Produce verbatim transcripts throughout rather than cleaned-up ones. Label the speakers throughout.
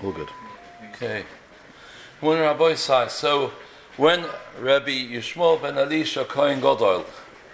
Speaker 1: All good.
Speaker 2: Okay. When Rabbi Isai, so when Rabbi Yishmael ben Elisha Kohen Gadol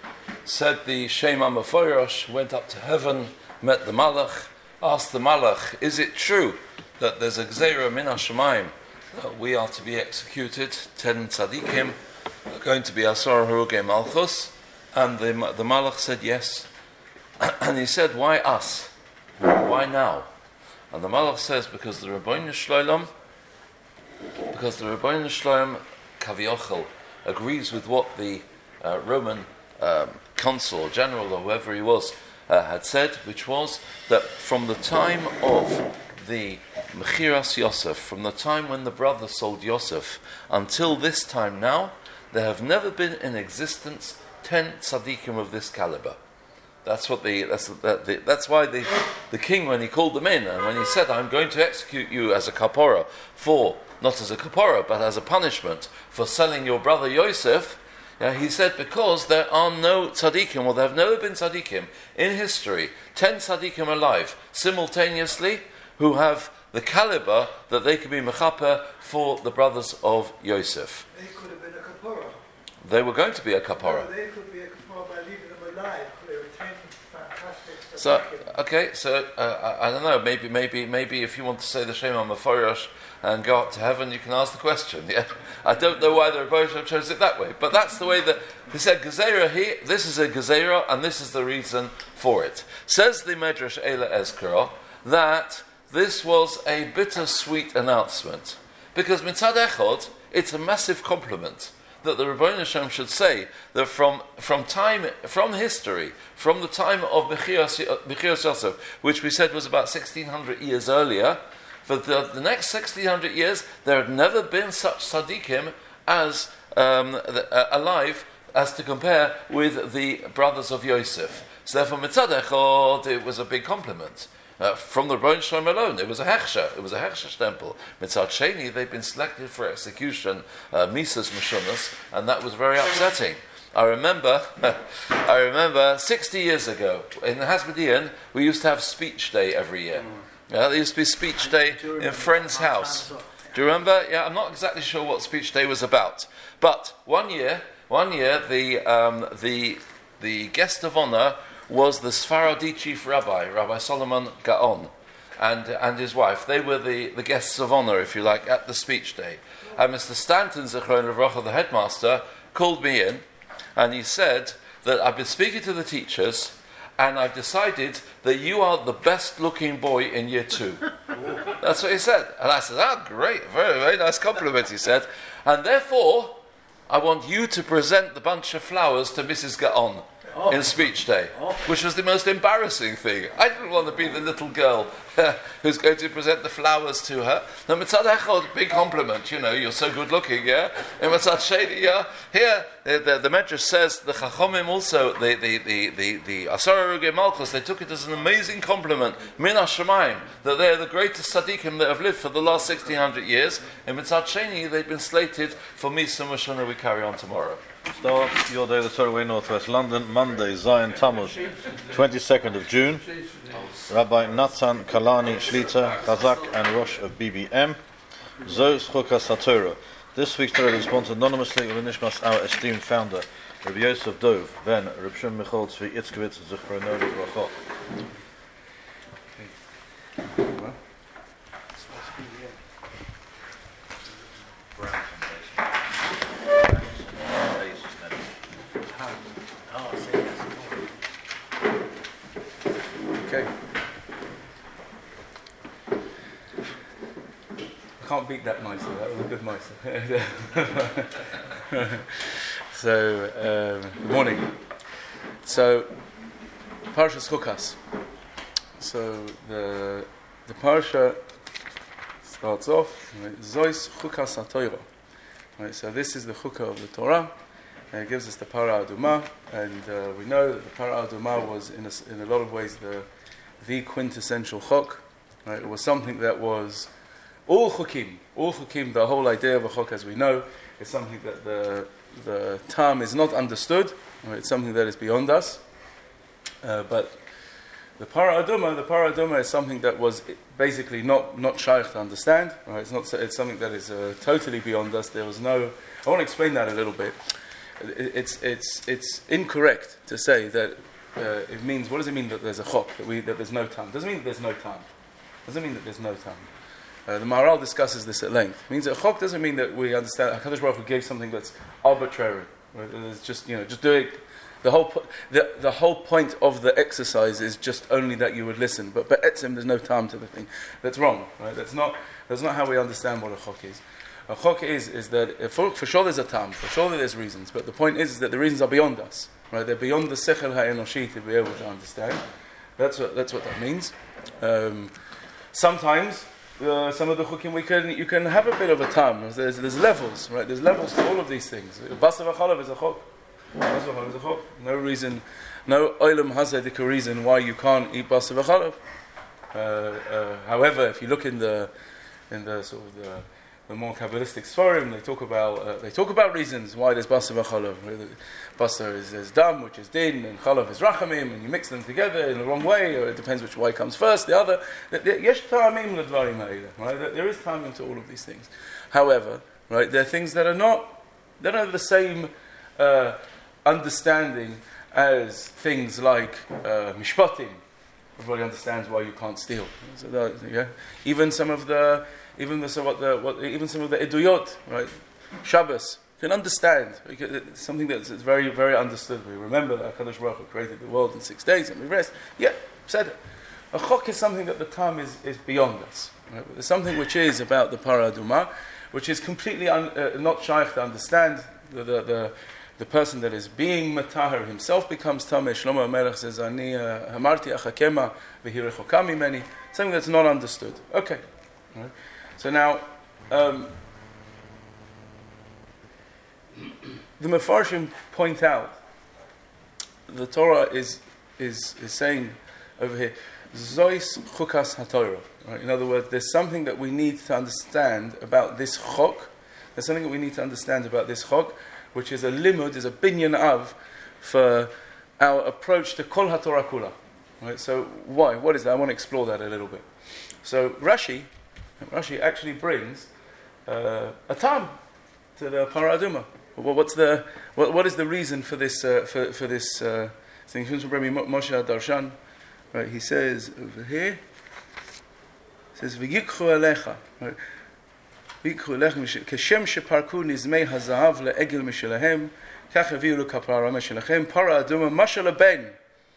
Speaker 2: said the Shema Meforish, went up to heaven, met the Malach, asked the Malach, is it true that there's a Gzeira min HaShamayim that we are to be executed, ten tzaddikim, are going to be Asar Harugei Malchus? And the, the Malach said yes. And he said, why us? Why now? And the Malach says, because the Rebbeinu Shloim, because the Rebbeinu Shloim Kaviochel agrees with what the uh, Roman um, consul, general, or whoever he was, uh, had said, which was that from the time of the Mechiras Yosef, from the time when the brother sold Yosef, until this time now, there have never been in existence ten tzaddikim of this caliber. That's what the that's the, the, that's why the the king, when he called them in and when he said, "I'm going to execute you as a kapora for not as a kapora but as a punishment for selling your brother Yosef," yeah, he said, because there are no tzaddikim, or there have never been tzaddikim in history, ten tzaddikim alive simultaneously who have the caliber that they could be mechaper for the brothers of Yosef.
Speaker 3: They could have been a kapora.
Speaker 2: They were going to be a kapora.
Speaker 3: No, they could be a kapora by leaving them alive. They were ten fantastic.
Speaker 2: So okay, so uh, I, I don't know. Maybe, maybe, maybe if you want to say the Shema Meforish and go up to heaven, you can ask the question. Yeah, I don't know why the Rebbe Shalom chose it that way, but that's the way that he said Gezerah. Here, this is a Gezerah, and this is the reason for it. Says the Medrash Eila Ezkara that this was a bittersweet announcement, because mitzad echad, it's a massive compliment that the Rebbeinu Shalom should say that from from time, from history, from the time of Mechiras Yosef, which we said was about sixteen hundred years earlier, for the, the next sixteen hundred years, there had never been such tzaddikim as um, the, uh, alive as to compare with the brothers of Yosef. So therefore, mitzad echad, it was a big compliment. Uh, from the Rebbeinu Shalom alone, it was a hechsher, it was a hechsher stempel. Mitzad Sheni, they've been selected for execution, uh, Mises Meshunas, and that was very upsetting. I remember, I remember sixty years ago, in the Hasmodean, we used to have speech day every year. Yeah, there used to be speech day in friend's house. Do you remember? Yeah, I'm not exactly sure what speech day was about. But one year, one year, the um, the the guest of honor was the Sephardi chief rabbi, Rabbi Solomon Gaon, and and his wife. They were the, the guests of honor, if you like, at the speech day. And Mister Stanton, Zechron Levracha, the headmaster, called me in, and he said that I've been speaking to the teachers, and I've decided that you are the best-looking boy in year two. That's what he said. And I said, ah, great, very, very nice compliment, he said. And therefore, I want you to present the bunch of flowers to Missus Gaon. Oh. In speech day, oh. Which was the most embarrassing thing. I didn't want to be the little girl who's going to present the flowers to her. No, mitzad echad, big compliment, you know, you're so good looking, yeah? And mitzad sheni, yeah? Here, the, the, the Medrash says, the Chachomim also, the the the the, the Asar Harugei Malchus, they took it as an amazing compliment, min HaShamayim, that they're the greatest tzaddikim that have lived for the last sixteen hundred years. And mitzad sheni, they've been slated for Misa Mashana. We carry on tomorrow.
Speaker 1: Start your day, the Torah Way, Northwest London, Monday, Zion Tammuz, twenty-second of June. Rabbi Natan Kalani Shlita, Chazak and Rosh of B B M. Zos Chukas HaTorah. This week's Torah is sponsored anonymously with Nishmas, our esteemed founder, Rabbi Yosef Dov, then Rabbi Shimon Michal Tzvi Itzkowitz, Zichrono Livracha.
Speaker 4: Okay. I can't beat that Meiser. That was a good Meiser. So, um, good morning. So, Parashas Chukas. So the the parasha starts off Zois Chukas HaTorah. Right. So this is the Chukah of the Torah. And it gives us the Para Aduma, and uh, we know that the Para Aduma was, in a, in a lot of ways, the the quintessential chok. Right? It was something that was all chukim, all chukim. The whole idea of a chok, as we know, is something that the the term is not understood. Right? It's something that is beyond us. Uh, but The para aduma, the para aduma is something that was basically not not shaykh to understand. Right? It's not. It's something that is uh, totally beyond us. There was no. I want to explain that a little bit. It, it's it's it's incorrect to say that uh, it means. What does it mean that there's a chok, that we that there's no time? Doesn't mean that there's no time. Doesn't mean that there's no time. Uh, the Maharal discusses this at length. It means that chok doesn't mean that we understand. HaKadosh Baruch Hu gave something that's arbitrary. Right? It's just you know just do it. The whole po- the the whole point of the exercise is just only that you would listen. But but etzim, there's no time to the thing. That's wrong. Right? That's not that's not how we understand what a chok is. A chok is is that for, for sure there's a time. For sure there's reasons. But the point is, is that the reasons are beyond us. Right? They're beyond the sechel ha'enoshi to be able to understand. That's what that's what that means. Um, sometimes. Uh, some of the chukim we can you can have a bit of a tam. There's there's levels, right? There's levels to all of these things. Basar v'chalav is a chok. Basar v'chalav is a chok. No reason, no olam hazadik reason why you can't eat basar v'chalav. Uh, uh, however, if you look in the in the sort of the, the more kabbalistic sforim, they talk about uh, they talk about reasons why there's basar v'chalav. Basar is, is dam, which is din, and chalav is rachamim, and you mix them together in the wrong way, or it depends which way comes first. The other, yesh ta'amim l'dvarim ha'ila, right? There is time into all of these things. However, right, there are things that are not, that are the same uh, understanding as things like uh, mishpatim. Everybody understands why you can't steal. So that, yeah? Even some of the, even the, so what the, what, even some of the eduyot, right? Shabbos. You can understand. It's something that's very, very understood. We remember that HaKadosh Baruch Hu created the world in six days and we rest. Yeah, said it. A chok is something that the time is, is beyond us. Right? There's something which is about the para aduma, which is completely un, uh, not shaykh to understand. The, the, the, the person that is being matahar himself becomes tameh. Shlomo HaMelech says, Ani hamarti achakema v'hi rechoka mimeni. Something that's not understood. Okay. Right? So now, um, the Mefarshim point out the Torah is is is saying over here Zois chukas haTorah. Right? In other words, there's something that we need to understand about this chok. There's something that we need to understand about this chok, which is a limud, is a binyan av for our approach to kol haTorah kula. Right? So why? What is that? I want to explore that a little bit. So Rashi, Rashi actually brings uh, a tam to the para aduma. What's the what, what is the reason for this uh, for for this uh, thing? From Rabbi Moshe Darshan, right? He says over here, he says v'yikchu alecha, right? V'yikchu alecha kashem sheparku nizmei hazahav leegel mishelahem kach haviu lekapara mishelachem para aduma mashal leben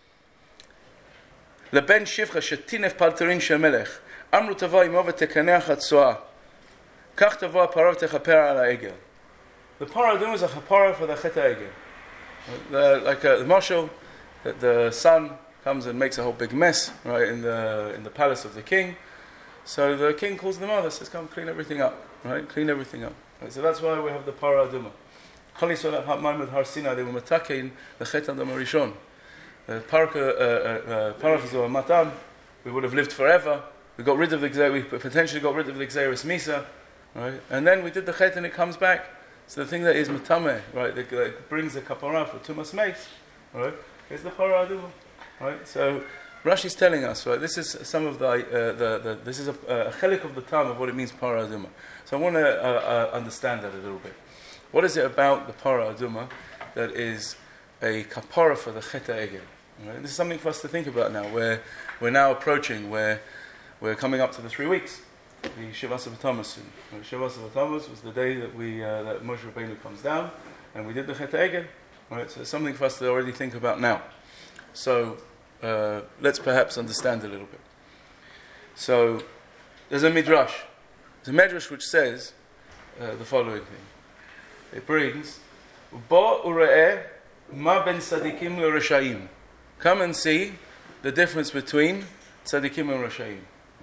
Speaker 4: leben shivcha shetinef palterin shel melech amru tavo imo v'tekaneach hatzoah kach tavo apara v'techaper al haegel. The para aduma is a chapara for the chet ha'egel. Like uh, the marshal, the, the son comes and makes a whole big mess, right, in the in the palace of the king. So the king calls the mother, says, "Come, clean everything up, right? Clean everything up." Right? So that's why we have the para aduma. Chali solat ha'maimed har Sinai, they were matakein the chet adam harishon. The parka parachazor matam, we would have lived forever. We got rid of the gzeir, we potentially got rid of the gzeiras misa, right? And then we did the chet and it comes back. So the thing that is matameh, right, that, that brings the kapara for tumas meis, right, is the para aduma, right. So Rashi is telling us, right, this is some of the uh, the, the this is a, a chelik of the time of what it means para aduma. So I want to uh, uh, understand that a little bit. What is it about the para aduma that is a kapara for the chet ha'egel? Right? This is something for us to think about now. Where we're now approaching, where we're coming up to the three weeks. The Shivas of Tammuz. Shivas of Tammuz was the day that we uh, that Moshe Rabbeinu comes down, and we did the Chet Ha'egel. Right, so it's something for us to already think about now. So uh, let's perhaps understand a little bit. So there's a midrash. There's a midrash which says uh, the following thing. It brings Ba ure'eh ma ben tzadikim le'reshaim. Come and see the difference between tzadikim and reshaim.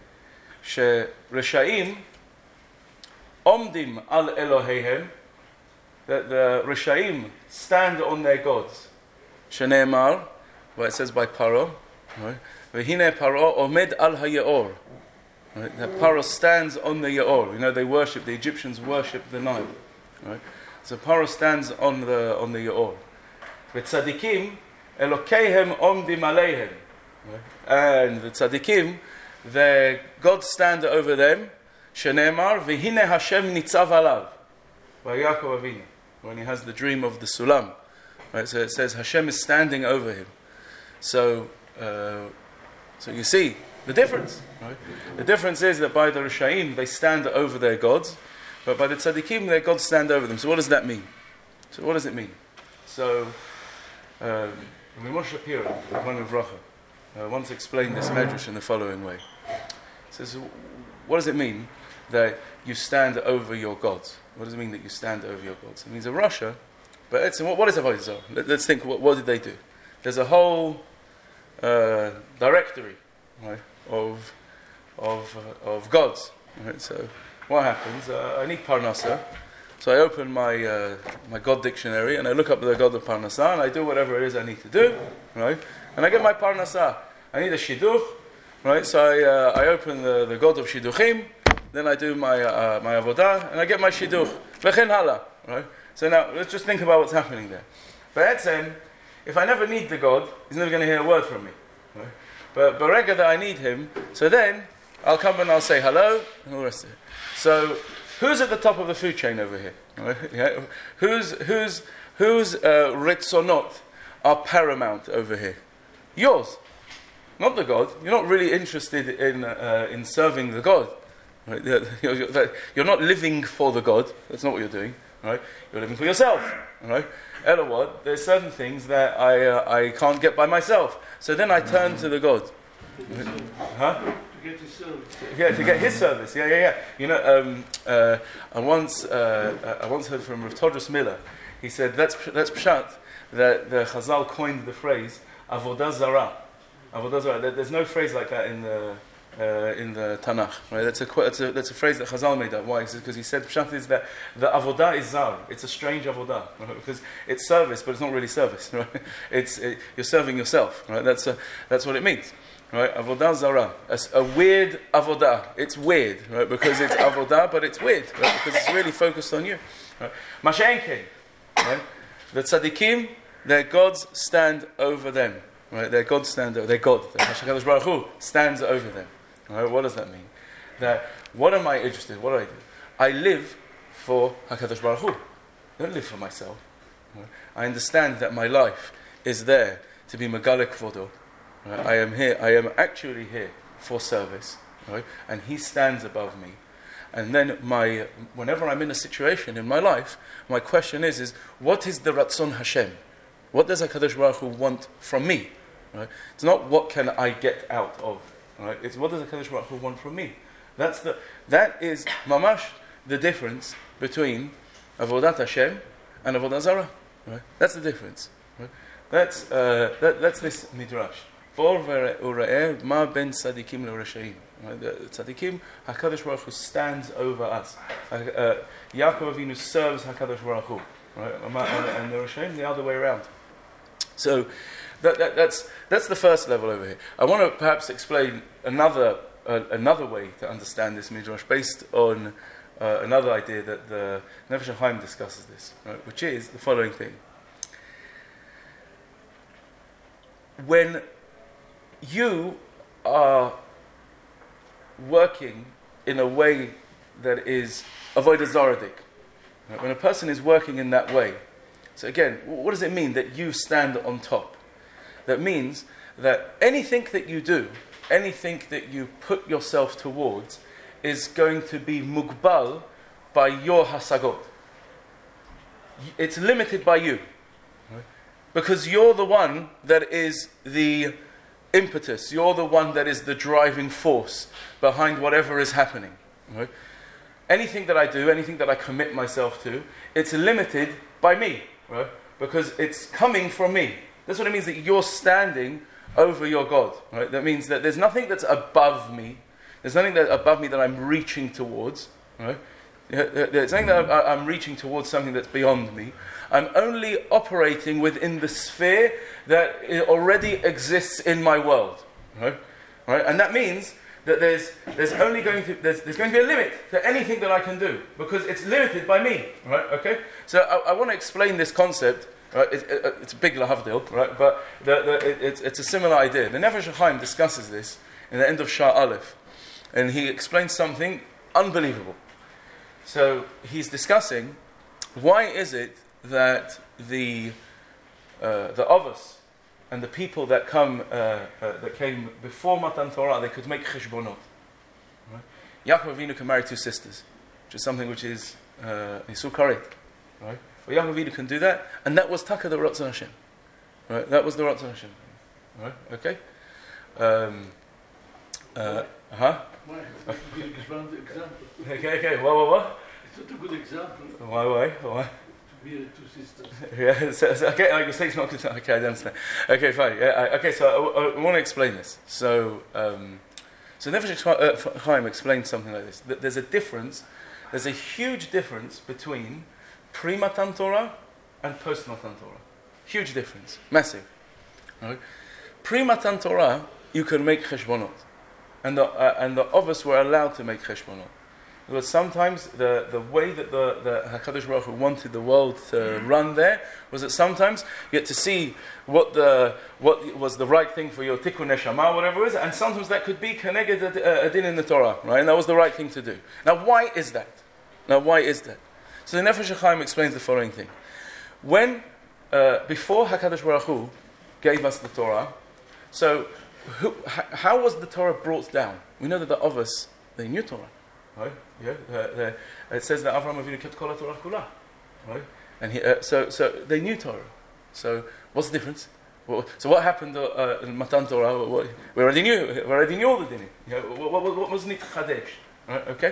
Speaker 4: Reshaim omdim al Eloheihem, that the Reshaim stand on their gods. Shene'emar, where it says by Paro, right? V'hine Paro omed al haYeor. Right? That Paro stands on the Yeor. You know they worship. The Egyptians worship the Nile. Right? So Paro stands on the on the Yeor. V'tzadikim Elokeihem omdim aleihem. Right? And the tzaddikim, their gods stand over them. Shenemar v'hine Hashem nitzav alav. By Yaakov Avinu, when he has the dream of the Sulam. Right? So it says Hashem is standing over him. So, uh, so you see the difference. Right? The difference is that by the Rishaim, they stand over their gods, but by the tzaddikim, their gods stand over them. So what does that mean? So what does it mean? So, um, Moshe Shapiro, one of Racha, uh, once explained this medrash in the following way. He says, what does it mean that you stand over your gods? What does it mean that you stand over your gods? It means a Russia, but it's, what, what is Avodah Zarah? Let, let's think, what, what did they do? There's a whole uh, directory, right, of of uh, of gods. Right? So what happens? Uh, I need Parnasa, so I open my uh, my God dictionary and I look up the God of Parnasa and I do whatever it is I need to do, right? And I get my Parnasa. I need a shidduch, right? So I uh, I open the, the God of shidduchim, then I do my uh, my avodah and I get my shidduch. V'chen hala, right? So now let's just think about what's happening there. Ba'etzem, if I never need the God, he's never going to hear a word from me. Right? But Berega that I need him, so then I'll come and I'll say hello and all the rest of it. So who's at the top of the food chain over here? Right? Yeah. Who's who's whose uh, ritzonot are paramount over here? Yours, not the God. You're not really interested in uh, in serving the God. Right? You're, you're not living for the God. That's not what you're doing. Right? You're living for yourself. Right? Elawad, there's certain things that I uh, I can't get by myself. So then I turn to the God. Huh?
Speaker 3: To get his service.
Speaker 4: Yeah, to get his service. Yeah, yeah, yeah. You know, um, uh, I once uh, I once heard from Rav Todros Miller. He said that's that's pshat that the Chazal coined the phrase avodah zarah. Avodah zarah. There's no phrase like that in the uh, in the Tanakh. Right? That's a that's a that's a phrase that Chazal made up. Why? Because he said pshat is that the avodah is zar. It's a strange avodah, right? Because it's service, but it's not really service. Right? It's it, you're serving yourself. Right? That's a, that's what it means. Right, avodah zara, a, a weird avodah. It's weird, right? Because it's avodah, but it's weird, right? Because it's really focused on you. Right? Mashenkin, right? The tzaddikim, their gods stand over them. Right? Their gods stand over. Their God, the Hakadosh Baruch Hu, stands over them. Right? What does that mean? That what am I interested in? What do I do? I live for Hakadosh Baruch Hu. I don't live for myself. Right? I understand that my life is there to be Megale Kvodo. Right? I am here, I am actually here for service, right? And he stands above me. And then my, whenever I'm in a situation in my life, my question is, is what is the Ratzon Hashem? What does HaKadosh Baruch Hu want from me? Right? It's not what can I get out of, right? It's what does HaKadosh Baruch Hu want from me? That's the, that is mamash the difference between Avodat Hashem and Avodah Zarah, right? That's the difference, right? That's, uh, that, that's this midrash. Ma ben tzadikim l'rashaim. The tzadikim, Hakadosh Baruch Hu stands over us. Uh, Yaakov Avinu serves Hakadosh Baruch Hu, right? And the Rashaim the other way around. So that, that, that's that's the first level over here. I want to perhaps explain another uh, another way to understand this midrash based on uh, another idea that the Nefesh HaChaim discusses this, right? Which is the following thing: when you are working in a way that is avodah zaradic, right? When a person is working in that way, so again, what does it mean that you stand on top? That means that anything that you do, anything that you put yourself towards, is going to be mugbal by your hasagot. It's limited by you, right? Because you're the one that is the impetus, you're the one that is the driving force behind whatever is happening. Right? Anything that I do, anything that I commit myself to, it's limited by me, right? Because it's coming from me. That's what it means that you're standing over your God. Right? That means that there's nothing that's above me. There's nothing that above me that I'm reaching towards. Right? There's something that I'm reaching towards, something that's beyond me. I'm only operating within the sphere that already exists in my world, right? Right? And that means that there's there's only going to there's, there's going to be a limit to anything that I can do because it's limited by me, right? Okay. So I, I want to explain this concept Right? It, it, it's a big lahavdil, right? But the, the, it, it's, it's a similar idea. The Nefesh HaChaim discusses this in the end of Shah Aleph, and he explains something unbelievable. So he's discussing why is it that the uh, the Avos and the people that come uh, uh, that came before Matan Torah, they could make cheshbonot. Right? Yaakov Avinu can marry two sisters, which is something which is Yisur Karet, right? Well, Yaakov Avinu can do that, and that was Taka the Ratzon Hashem, right? That was the Ratzon Hashem, right? Okay. Um, uh huh.
Speaker 5: Why? It's a good example.
Speaker 4: Okay. Okay. What? What? What?
Speaker 5: It's not a good example.
Speaker 4: Why? Why? Why?
Speaker 5: To be two sisters.
Speaker 4: Yeah. So, so, okay. Like you say, it's not good. Okay, I understand. Okay, fine. Yeah. I, okay. So I, I, I want to explain this. So, um, so Nefesh HaChaim explained something like this. That there's a difference. There's a huge difference between pre-Matan Torah and post-Matan Torah. Huge difference. Massive. Right? Pre-Matan Torah, you can make cheshbonot. And the, uh, and the Avos were allowed to make cheshbonot. Because sometimes the, the way that the, the HaKadosh Baruch Hu wanted the world to run there was that sometimes you get to see what the what was the right thing for your tikkun neshama, whatever it is, and sometimes that could be keneged a din in the Torah, right? And that was the right thing to do. Now, why is that? Now, why is that? So the Nefesh HaChaim explains the following thing. When, uh, before HaKadosh Baruch Hu gave us the Torah, so who, h- how was the Torah brought down? We know that the Avos, they knew Torah. Right? Yeah. Uh, the, it says that Avraham Avinu kept kol Torah kula. Right? And he, uh, so, so they knew Torah. So what's the difference? Well, so what happened uh, in Matan Torah? What, we already knew. We already knew all the dinim. Yeah, what, what, what was nit chadesh? Right? Okay.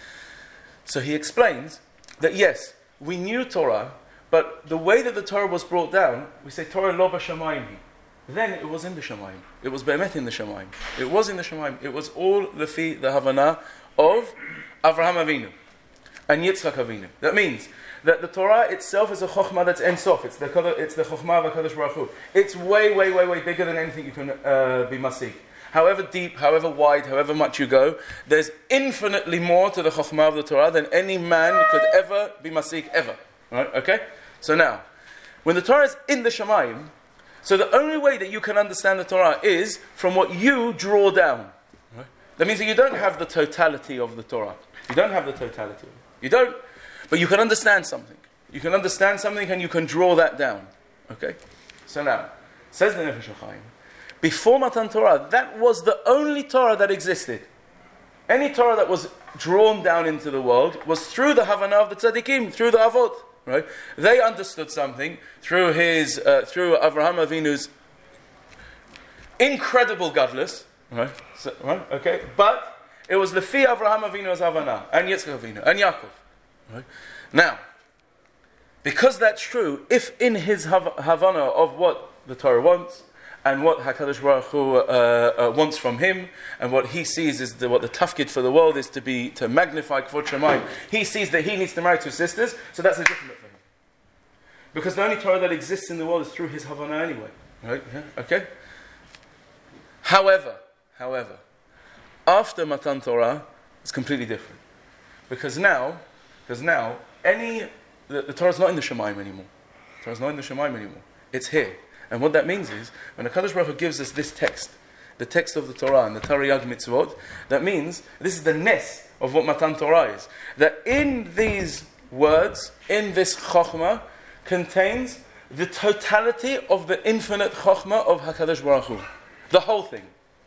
Speaker 4: So he explains that yes, we knew Torah, but the way that the Torah was brought down, we say Torah lo b'shamayim. Then it was in the Shamayim. It was be'emet in the Shamayim. It was in the Shamayim. It was all lefi the Havana of Avraham Avinu and Yitzchak Avinu. That means that the Torah itself is a chokhmah that's en sof. It's the it's the chokhmah of HaKadosh Baruch Hu. It's way, way, way, way bigger than anything you can uh, be masig. However deep, however wide, however much you go, there's infinitely more to the chokhmah of the Torah than any man could ever be masig ever. Right? Okay. So now, when the Torah is in the Shamayim, so the only way that you can understand the Torah is from what you draw down. Right? That means that you don't have the totality of the Torah. You don't have the totality. You don't, but you can understand something. You can understand something and you can draw that down. Okay? So now, says the Nefesh HaChaim, before Matan Torah, that was the only Torah that existed. Any Torah that was drawn down into the world was through the Havana of the Tzaddikim, through the Avot. Right? They understood something through his, uh, through Avraham Avinu's incredible gadlus, right? So, right? Okay, but it was lefi Avraham Avinu's Havana and Yitzchak Avinu and Yaakov. Right? Now, because that's true, if in his Hav- Havana of what the Torah wants and what HaKadosh Baruch Hu uh, uh, wants from him, and what he sees is the, what the tafkid for the world is to be to magnify Kvod Shamayim. He sees that he needs to marry two sisters, so that's legitimate for him. Because the only Torah that exists in the world is through his Havana anyway. Right? Yeah? Okay? However, however, after Matan Torah, it's completely different. Because now, because now, any the, the Torah is not in the Shamayim anymore. The Torah is not in the Shamayim anymore. It's here. And what that means is, when the HaKadosh Baruch Hu gives us this text, the text of the Torah and the Tariag Mitzvot, that means, this is the nes of what Matan Torah is, that in these words, in this Chokhmah, contains the totality of the infinite Chokhmah of HaKadosh Baruch Hu. The whole thing.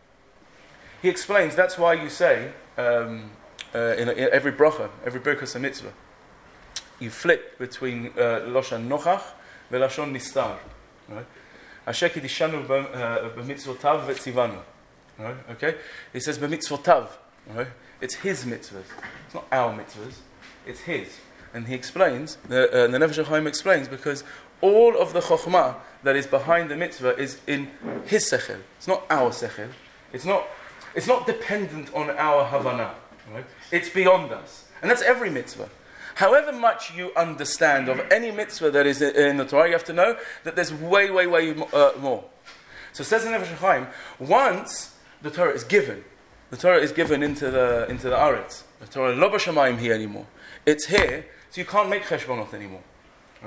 Speaker 4: He explains, that's why you say, um, uh, in, in every bracha, every Birkas HaMitzvah, you flip between uh, Lashon Nochach and Lashon Nistar. Right? Asher kidishanu b'mitzvotav v'tzivanu. Right? Okay? He says b'mitzvotav. Right? It's his mitzvahs. It's not our mitzvahs. It's his. And he explains, the, uh, the Nefesh HaChaim explains, because all of the chokhmah that is behind the mitzvah is in his sechel. It's not our sechel. It's not, it's not dependent on our havana. Right? It's beyond us. And that's every mitzvah. However much you understand of any mitzvah that is in the Torah, you have to know that there's way, way, way uh, more. So says the Nefesh HaChaim, once the Torah is given, the Torah is given into the into the Aretz. The Torah lo b'shamayim here anymore. It's here, so you can't make cheshbonot anymore. Right?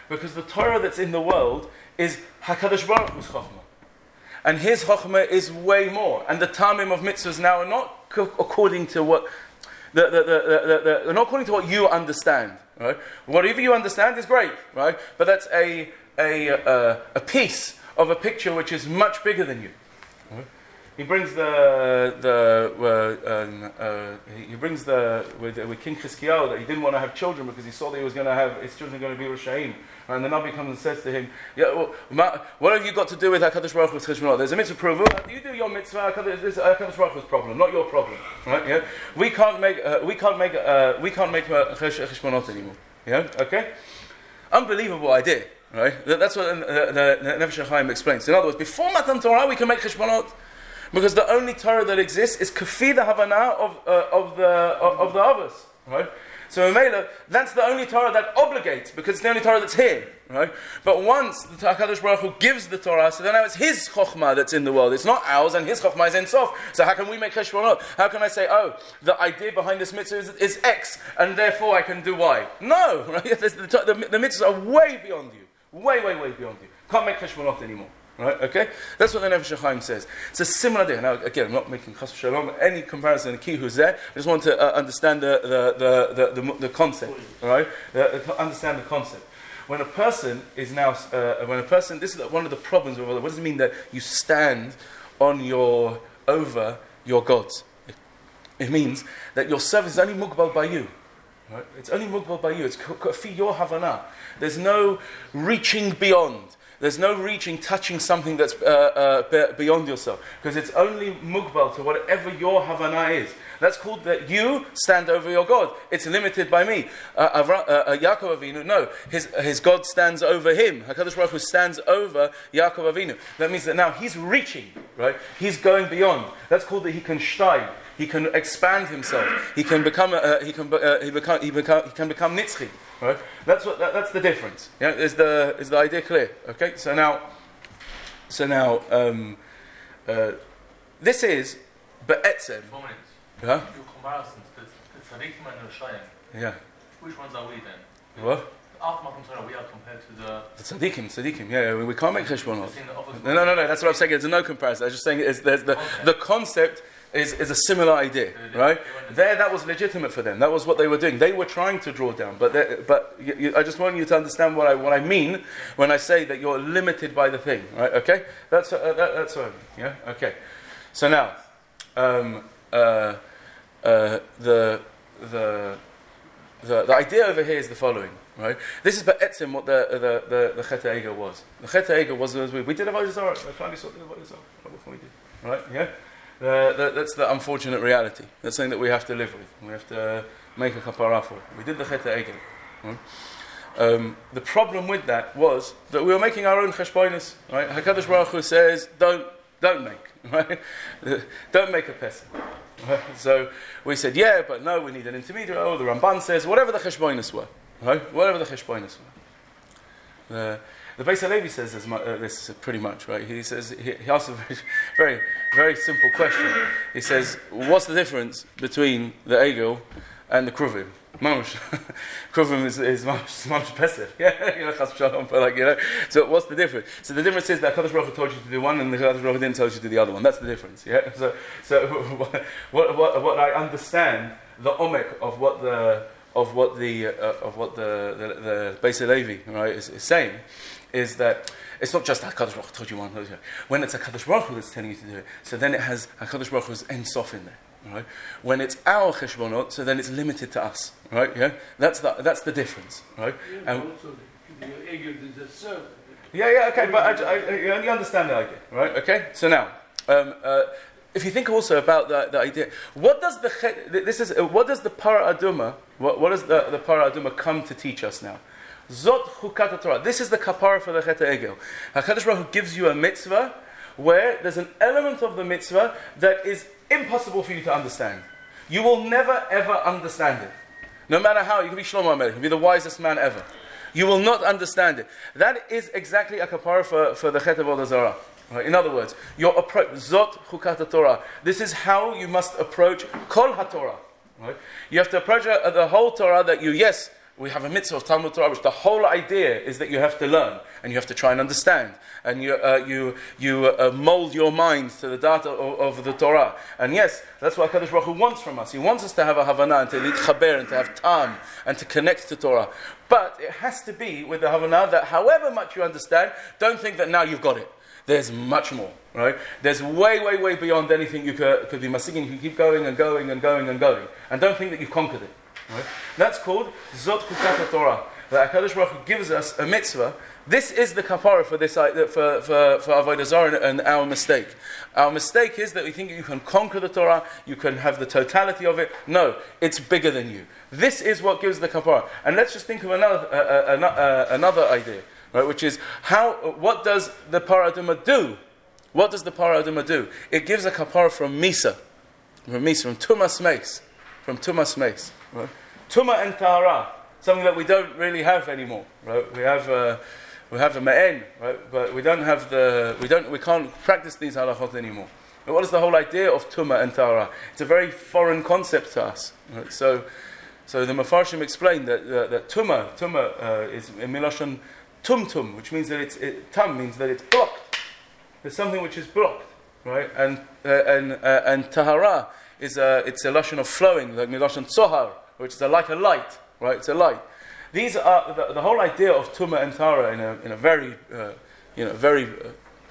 Speaker 4: Because the Torah that's in the world is HaKadosh Baruch Hu's Chokhmah. And his Chokhmah is way more. And the Tamim of mitzvahs now are not co- according to what the, the, the, the, the, not according to what you understand. Right? Whatever you understand is great, right? But that's a a uh, a piece of a picture which is much bigger than you. Right? He brings the the uh, um, uh, he brings the with with King Chizkiyahu that he didn't want to have children because he saw that he was going to have his children going to be Rishaim. And the Nabi comes and says to him, "Yeah, well, ma, what have you got to do with Hakadosh Baruch Hu's Cheshbonot? There's a mitzvah proof. You do your mitzvah. This is Hakadosh Baruch Hu's problem, not your problem, right? Yeah, we can't make uh, we can't make uh, we can't make uh, Cheshbonot anymore. Yeah, okay, unbelievable idea, right? That's what the, the, the Nefesh HaChaim explains. In other words, before Matan Torah, we can make Cheshbonot. Because the only Torah that exists is kafi the Havana of uh, of the of, of the others, right? So Mela, that's the only Torah that obligates, because it's the only Torah that's here, right? But once the HaKadosh Baruch Hu gives the Torah, so then now it's His Chokhmah that's in the world. It's not ours, and His Chokhmah is Ein Sof. So how can we make Cheshbonot? How can I say, oh, the idea behind this mitzvah is, is X, and therefore I can do Y? No, right? The, the, the mitzvahs are way beyond you, way, way, way beyond you. Can't make Cheshbonot anymore. Right? Okay? That's what the Nefesh HaChaim says. It's a similar idea. Now, again, I'm not making Chas Shalom any comparison to Ki who's there. I just want to uh, understand the the, the, the, the, the concept. Right? The, the, understand the concept. When a person is now, uh, when a person, this is one of the problems with all that. What does it mean that you stand on your, over your gods? It, it means that your service is only mugbal by you. Right? It's only mugbal by you. It's for your Havana. There's no reaching beyond. There's no reaching, touching something that's uh, uh, beyond yourself. Because it's only mugbal to whatever your Havana is. That's called that you stand over your God. It's limited by me. Uh, Avra, uh, Yaakov Avinu, no. His, his God stands over him. HaKadosh Baruch Hu stands over Yaakov Avinu. That means that now he's reaching, right? He's going beyond. That's called that he can shtai. He can expand himself. He can become. Uh, he can. Uh, he become. He become. He can become nitzchi. Right. That's what. That, that's the difference. Yeah. Is the is the idea clear? Okay. So now. So now. Um, uh, this is be'etzem.
Speaker 6: Four minutes.
Speaker 4: Huh?
Speaker 6: Your comparisons, the, the Tzadikim and the Rishayim.
Speaker 4: Yeah.
Speaker 6: Which ones are we then?
Speaker 4: What?
Speaker 6: After Matan Torah, we are compared to the.
Speaker 4: The tzaddikim, tzaddikim. Yeah, we, we can't make cheshbonot.
Speaker 6: No,
Speaker 4: no, no, no. That's what I'm saying. There's no comparison. I was just saying it's, there's the
Speaker 6: Okay.
Speaker 4: the concept. Is, is a similar idea, right? There, that was legitimate for them. That was what they were doing. They were trying to draw down, but they- but you, you, I just want you to understand what I what I mean when I say that you're limited by the thing, right? Okay, that's uh, that, that's what I mean. Yeah. Okay. So now, um, uh, uh, the the the the idea over here is the following, right? This is ba'etzim what the the the, the Chet HaEgel was. The Chet HaEgel was, was we, we did Avodah Zarah. I finally saw the Avodah Zarah. We did, right? Yeah. Uh, that, that's the unfortunate reality. That's something that we have to live with. We have to uh, make a kapara for. We did the Chet HaEgel. Right? Um, the problem with that was that we were making our own cheshbonos. Right? HaKadosh Baruch Hu says, don't, don't make. Right? Don't make a pesach. Right? So we said, yeah, but no, we need an intermediary. Oh, the Ramban says, whatever the cheshbonos were. Right? Whatever the cheshbonos were. Uh, The Beis HaLevi says as much, uh, this pretty much, right? He says he, he asks a very, very, very simple question. He says, "What's the difference between the Egel and the Kruvim?" Mamash, Kruvim is is mamash pesach, yeah, you know, chas v'shalom, but like you know. So what's the difference? So the difference is that Kadosh Baruch Hu told you to do one, and the Kadosh Baruch Hu didn't tell you to do the other one. That's the difference, yeah. So so what what what I understand the omek of what the of what the uh, of what the the, the Beis HaLevi, right, is, is saying. Is that it's not just HaKadosh Baruch Hu told you one. When it's HaKadosh Baruch Hu that's telling you to do it, so then it has HaKadosh Baruch Hu's Ein Sof in there, right? When it's our cheshbonot, so then it's limited to us, right? Yeah, that's the that's the difference, right?
Speaker 5: Yeah,
Speaker 4: And,
Speaker 5: also, the Egel is a servant.
Speaker 4: yeah, yeah, okay, but I, I, I you only understand the idea, right? Okay, so now, um, uh, if you think also about the, the idea, what does the this is uh, what does the Para Aduma, what, what does the the Para Aduma come to teach us now? Zot chukat Torah. This is the kapara for the Chet HaEgel. HaKadosh Baruch Hu gives you a mitzvah where there's an element of the mitzvah that is impossible for you to understand. You will never ever understand it. No matter how, you can be Shlomo HaMelech, you can be the wisest man ever. You will not understand it. That is exactly a kapara for, for the Chet Avodah Zarah. Right? In other words, your approach, Zot chukat Torah. This is how you must approach Kol HaTorah. Right? You have to approach uh, the whole Torah that you, yes, we have a mitzvah of Talmud Torah, which the whole idea is that you have to learn and you have to try and understand, and you uh, you you uh, mold your mind to the data of, of the Torah. And yes, that's what HaKadosh Baruch Hu wants from us. He wants us to have a Havana and to litchaber and to have tam and to connect to Torah. But it has to be with the Havana that however much you understand, don't think that now you've got it. There's much more, right? There's way, way, way beyond anything you could, could be masigin. You can keep going and going and going and going. And don't think that you've conquered it. Right? That's called Zot Chukat Torah. That HaKadosh Baruch Hu gives us a mitzvah. This is the kapara for this for for for Avodah Zarah and our mistake. Our mistake is that we think you can conquer the Torah, you can have the totality of it. No, it's bigger than you. This is what gives the kapara. And let's just think of another uh, uh, uh, another idea, right? Which is how what does the paraduma do? What does the paraduma do? It gives a kapara from Misa, from Misa, from Tumas Meis, from Tumas Meis. Right? Tuma and Tahara, something that we don't really have anymore. Right? We have uh, we have a Ma'en, right? But we don't have the we don't we can't practice these halachot anymore. But what is the whole idea of Tuma and Tahara? It's a very foreign concept to us. Right? So, so the Mefarshim explained that uh, that Tuma Tuma uh, is in Milashon Tumtum, which means that it's it, Tum means that it's blocked. There's something which is blocked, right? And uh, and uh, and Tahara is a, it's a lashon of flowing, like milashon tzohar, which is a, like a light, right? It's a light. These are the, the whole idea of tuma and tahara in a in a very uh, you know very uh,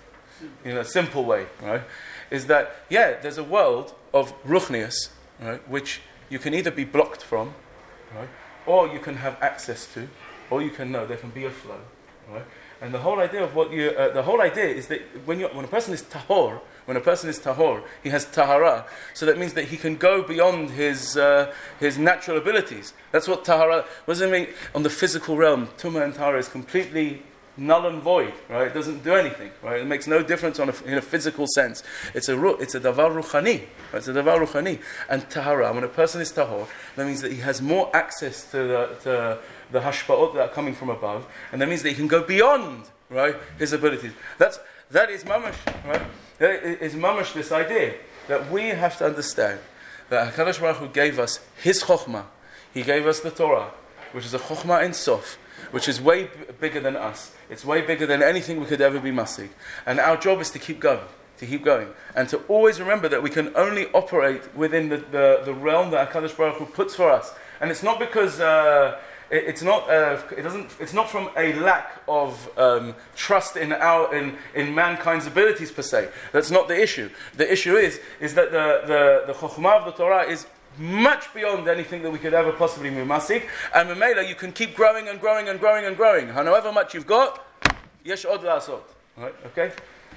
Speaker 4: in a simple way, right? Is that yeah, there's a world of ruchnius, right, which you can either be blocked from, right, or you can have access to, or you can know there can be a flow, right? And the whole idea of what you, uh, the whole idea is that when you, when a person is tahor, when a person is tahor, he has tahara. So that means that he can go beyond his uh, his natural abilities. That's what tahara. What does it mean on the physical realm? Tuma and tahara is completely null and void, right? It doesn't do anything, right? It makes no difference on a, in a physical sense. It's a it's a davar ruchani. Right? It's a davar ruchani. And tahara, when a person is tahor, that means that he has more access to the to the hashpa'ot that are coming from above, and that means that he can go beyond, right, his abilities. That's that is mamash, right? That is mamash, this idea that we have to understand that HaKadosh Baruch Hu gave us His chokhmah. He gave us the Torah, which is a chokhmah in sof, which is way b- bigger than us. It's way bigger than anything we could ever be masig. And our job is to keep going, to keep going, and to always remember that we can only operate within the, the, the realm that HaKadosh Baruch Hu puts for us. And it's not because uh, it, it's not uh, it doesn't it's not from a lack of um, trust in our in, in mankind's abilities per se. That's not the issue. The issue is is that the the the chokhmah of the Torah is much beyond anything that we could ever possibly be masig, and Memela, you can keep growing and growing and growing and growing. However much you've got, yesh od la'asot. Right? Okay.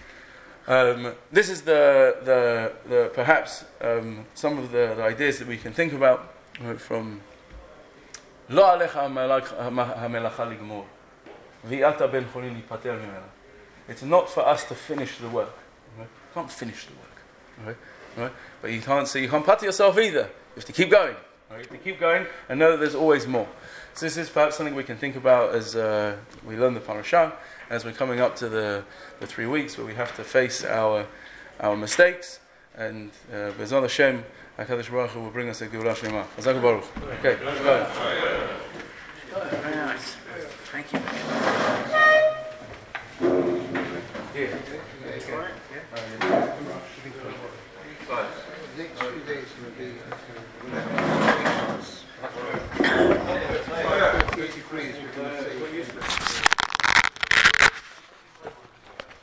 Speaker 4: Um, this is the the, the perhaps um, some of the, the ideas that we can think about, right, from Lo alecha hamelacha ligmor, v'ata ben cholin lipater mimena. It's not for us to finish the work. Right? You can't finish the work. Right? Right? But you can't say you can't pat yourself either. You have to keep going. Right? You have to keep going and know that there's always more. So this is perhaps something we can think about as uh, we learn the parashah, as we're coming up to the, the three weeks where we have to face our our mistakes, and uh, B'ezrat Hashem, HaKadosh Baruch Hu will bring us a Geulah Shlema. Chazak Baruch. Okay.